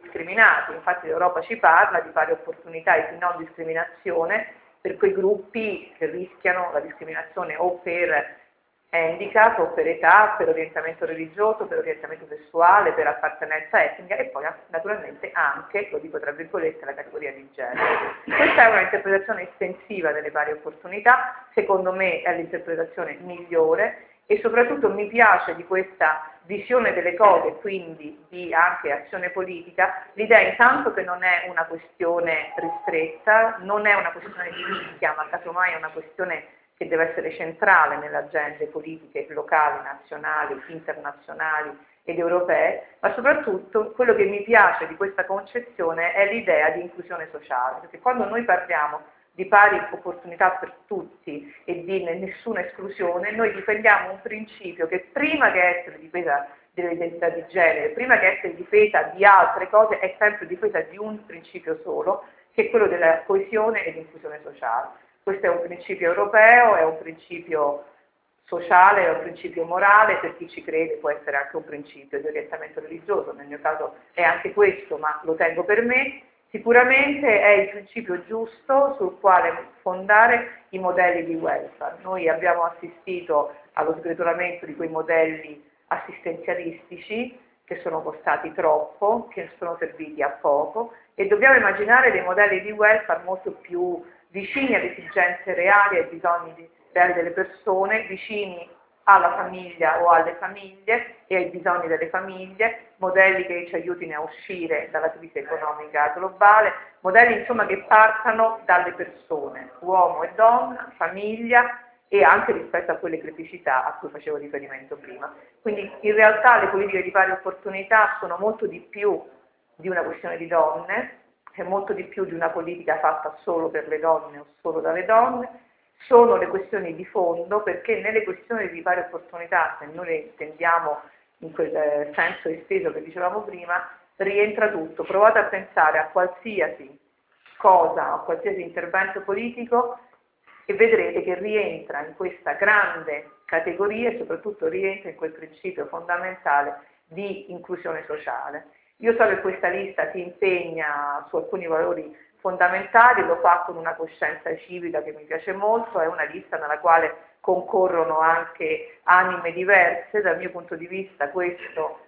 discriminati. Infatti l'Europa ci parla di pari opportunità e di non discriminazione per quei gruppi che rischiano la discriminazione o per handicap, o per età, per orientamento religioso, per orientamento sessuale, per appartenenza etnica e poi naturalmente anche, lo dico tra virgolette, la categoria di genere. Questa è una interpretazione estensiva delle pari opportunità, secondo me è l'interpretazione migliore e soprattutto mi piace di questa visione delle cose, quindi di anche azione politica, l'idea intanto che non è una questione ristretta, non è una questione di nicchia, ma casomai è una questione che deve essere centrale nelle agende politiche locali, nazionali, internazionali ed europee, ma soprattutto quello che mi piace di questa concezione è l'idea di inclusione sociale, perché quando noi parliamo di pari opportunità per tutti e di nessuna esclusione, noi difendiamo un principio che prima che essere difesa dell'identità di genere, prima che essere difesa di altre cose, è sempre difesa di un principio solo, che è quello della coesione e l'inclusione sociale. Questo è un principio europeo, è un principio sociale, è un principio morale, per chi ci crede può essere anche un principio di orientamento religioso, nel mio caso è anche questo, ma lo tengo per me. Sicuramente è il principio giusto sul quale fondare i modelli di welfare. Noi abbiamo assistito allo sgretolamento di quei modelli assistenzialistici che sono costati troppo, che sono serviti a poco e dobbiamo immaginare dei modelli di welfare molto più vicini alle esigenze reali, ai bisogni reali delle persone, vicini alla famiglia o alle famiglie e ai bisogni delle famiglie, modelli che ci aiutino a uscire dalla crisi economica globale, modelli insomma che partano dalle persone, uomo e donna, famiglia e anche rispetto a quelle criticità a cui facevo riferimento prima. Quindi in realtà le politiche di pari opportunità sono molto di più di una questione di donne, è molto di più di una politica fatta solo per le donne o solo dalle donne, sono le questioni di fondo perché nelle questioni di pari opportunità, se noi le intendiamo in quel senso esteso che dicevamo prima, rientra tutto. Provate a pensare a qualsiasi cosa, a qualsiasi intervento politico e vedrete che rientra in questa grande categoria e soprattutto rientra in quel principio fondamentale di inclusione sociale. Io so che questa lista si impegna su alcuni valori fondamentali, lo fa con una coscienza civica che mi piace molto, è una lista nella quale concorrono anche anime diverse, dal mio punto di vista questo,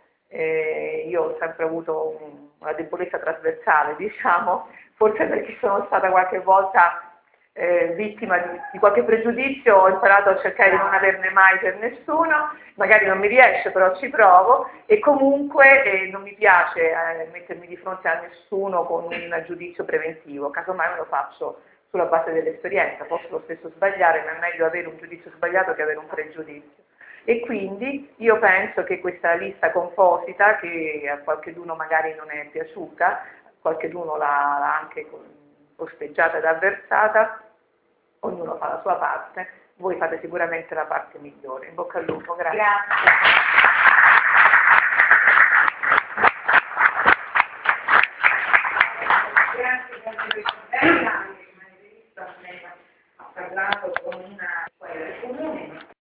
io ho sempre avuto una debolezza trasversale, diciamo, forse perché sono stata qualche volta vittima di qualche pregiudizio, ho imparato a cercare di non averne mai per nessuno, magari non mi riesce però ci provo e comunque non mi piace mettermi di fronte a nessuno con un giudizio preventivo, casomai me lo faccio sulla base dell'esperienza, posso lo stesso sbagliare, ma è meglio avere un giudizio sbagliato che avere un pregiudizio. E quindi io penso che questa lista composita, che a qualcheduno magari non è piaciuta, qualcheduno l'ha anche posteggiata ed avversata, ognuno fa la sua parte, voi fate sicuramente la parte migliore. In bocca al lupo, grazie. Grazie.